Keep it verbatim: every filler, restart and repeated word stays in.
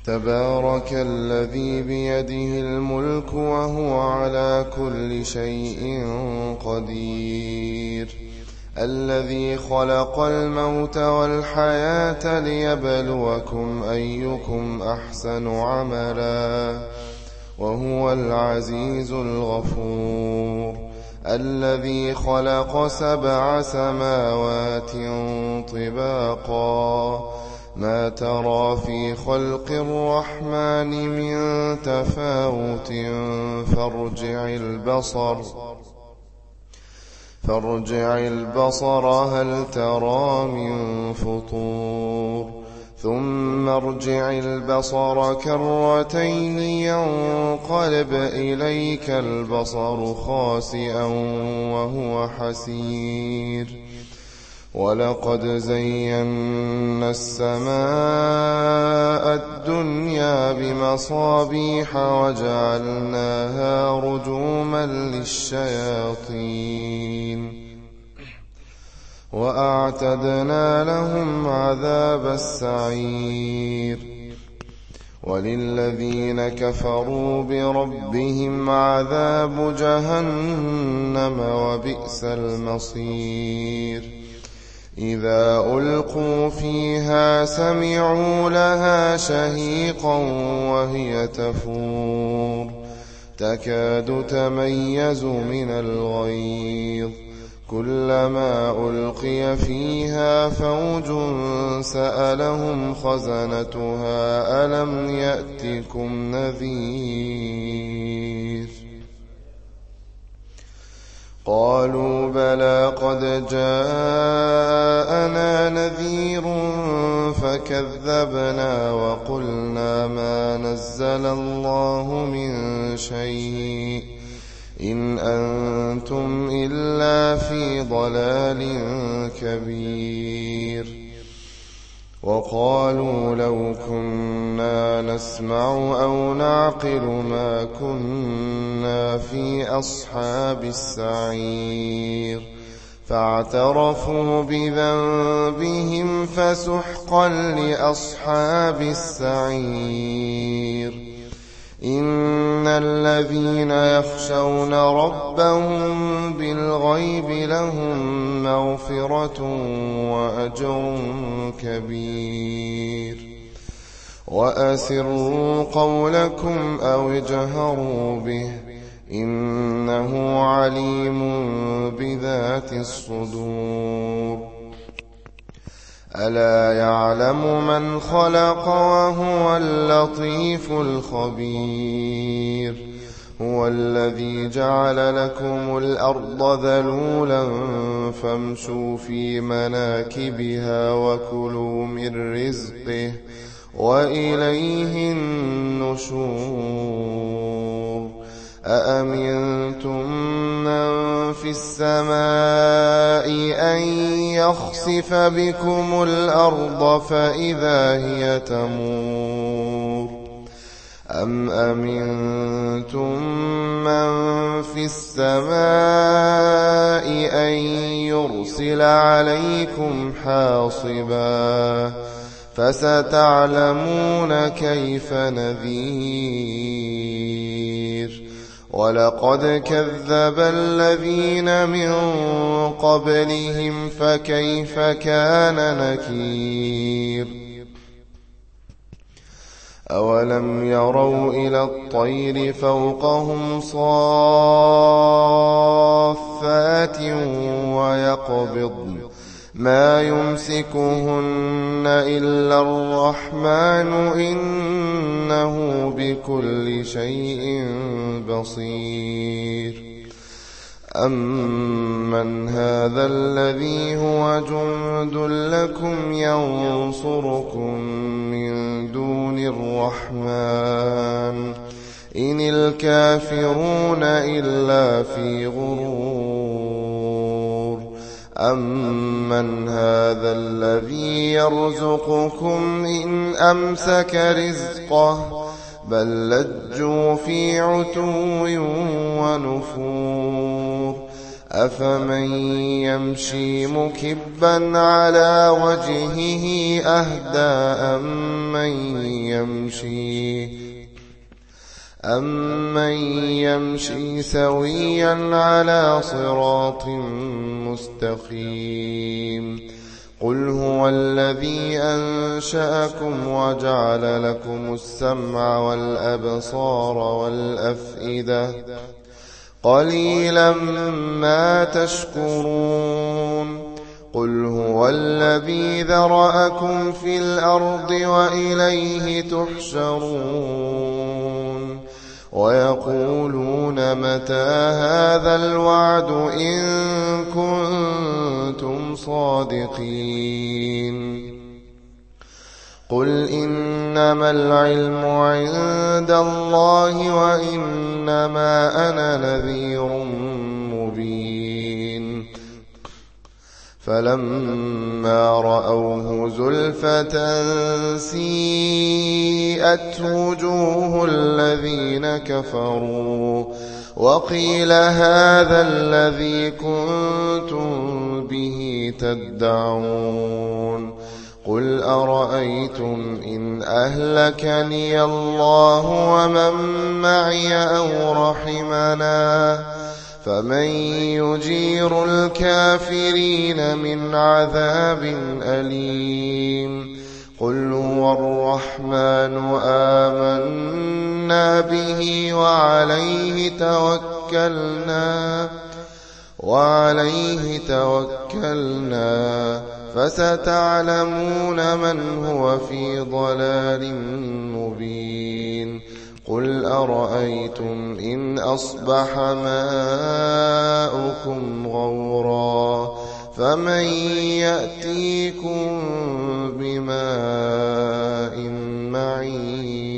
تبارك الذي بيده الملك وهو على كل شيء قدير الذي خلق الموت والحياة ليبلوكم أيكم أحسن عملا وهو العزيز الغفور الذي خلق سبع سماوات طباقا ما ترى في خلق الرحمن من تفاوت فارجع البصر فارجع البصر هل ترى من فطور ثم ارجع البصر كرتين ينقلب إليك البصر خاسئا وهو حسير ولقد زينا السماء الدنيا بمصابيح وجعلناها رجوما للشياطين وأعتدنا لهم عذاب السعير وللذين كفروا بربهم عذاب جهنم وبئس المصير إذا ألقوا فيها سمعوا لها شهيقا وهي تفور تكاد تميز من الغيظ كلما ألقي فيها فوج سألهم خزنتها ألم يأتكم نذير قالوا بلى قد جاءنا نذير فكذبنا وقلنا ما نزل الله من شيء إن أنتم إلا في ضلال كبير وقالوا لو كنا نسمع أو نعقل ما كنا في أصحاب السعير فاعترفوا بذنبهم فسحقا لأصحاب السعير إن الذين يخشون ربهم بالغيب لهم مغفرة وأجر كبير وأسروا قولكم أو اجهروا به إنه عليم بذات الصدور ألا يعلم من خلق وهو اللطيف الخبير هو الذي جعل لكم الأرض ذلولا فامشوا في مناكبها وكلوا من رزقه وإليه النشور أأمنتم من في السماء أن يخسف بكم الأرض فإذا هي تمور أم أمنتم من في السماء أن يرسل عليكم حاصبا فستعلمون كيف نذير ولقد كذب الذين من قبلهم فكيف كان نكير أولم يروا إلى الطير فوقهم صافات ويقبضن ما يمسكهن إلا الرحمن إنه بكل شيء بصير أمن هذا الذي هو جند لكم ينصركم من دون الرحمن إن الكافرون إلا في غرور أمن هذا الذي يرزقكم إن أمسك رزقه بل لجوا في عتو ونفور أفمن يمشي مكبا على وجهه أهدى أمن يمشي أمن يمشي سويا على صراط مستقيم قل هو الذي أنشأكم وجعل لكم السمع والأبصار والأفئدة قليلا ما تشكرون قل هو الذي ذرأكم في الأرض وإليه تحشرون ويقولون متى هذا الوعد إن كنتم صادقين قل إنما العلم عند الله وإنما أنا نذير مبين فلما رأوه زلفة سيئت وجوه الذين كفروا وقيل هذا الذي كنتم به تدعون قل أرأيتم إن أهلكني الله ومن معي أو رحمنا فمن يجير الكافرين من عذاب أليم قل هو الرحمن آمنا به وعليه توكلنا وعليه توكلنا فستعلمون من هو في ضلال مبين قل أرأيتم إن أصبح ماؤكم غورا فمن يأتيكم بماء معين